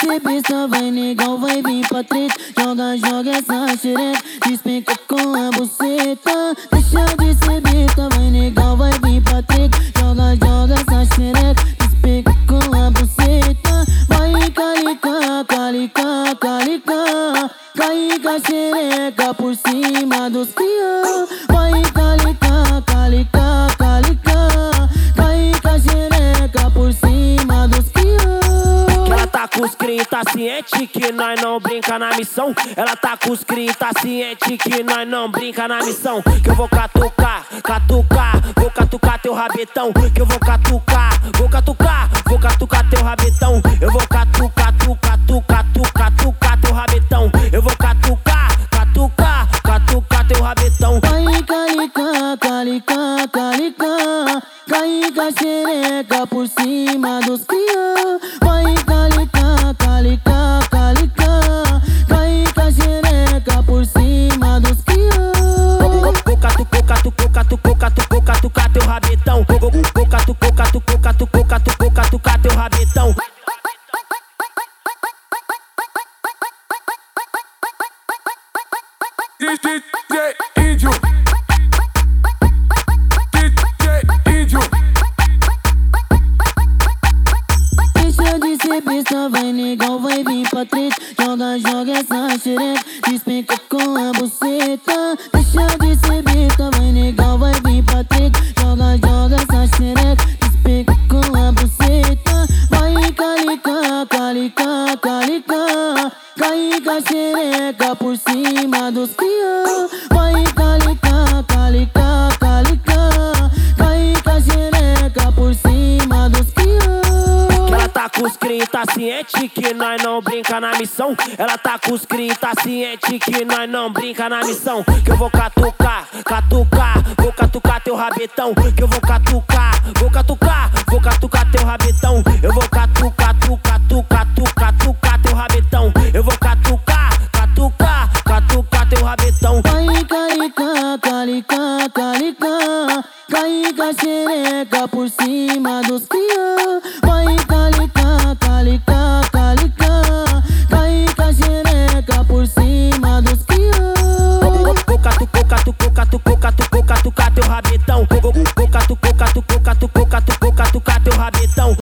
ser besta, vai negão, vai vir pra treta. Joga, joga essa xereca, despenca com a buceta. Deixa de ser besta, vai negão, vai vir pra treta. Joga, joga essa xereca, despenca com a buceta. Vai calica, calica, calica. Cai com a xereca por cima dos cria. Vai calica, calica, calica. Cai com a xereca por cima dos cria. Ela tá com os cria, tá ciente que nós não brinca na missão. Ela tá com os cria, tá ciente que nós não brinca na missão. Que eu vou catucar, catucar, vou catucar teu rabetão. Que eu vou catucar, vou catucar, vou catucar teu rabetão. Eu vou catucar, tucar, tucar, tucar, tucar teu rabetão. Eu vou catucar, catucar, catucar teu rabetão. Vai calica, calica, calica. Cai com a xereca por cima dos cria. Vai calica, calica, calica. Cai com a xereca por cima dos cria. Vou catucar, catucar, catucar, catucar, catucar teu rabetão. Vou catucar, catucar, catucar, catucar, catucar teu rabetão. DJ Índio, DJ Índio. Deixa de ser besta, vai negão, vai vir pra treta. Joga, joga essa xereca, despenca com a buceta. Deixa de ser besta, vai negão, vai vir pra treta. Joga, joga essa xereca, despenca com a buceta. Vai calica, calica, calica. Cai com a xereca por cima dos cria. Vai calica, calica, calica. Cai com a xereca por cima dos cria. Ela tá com os cria, tá ciente que nós não brinca na missão. Ela tá com os cria, tá ciente que nós não brinca na missão. Que eu vou catucar, catucar, vou catucar teu rabetão. Que eu vou catucar, vou catucar, vou catucar teu rabetão. Eu vou catucar.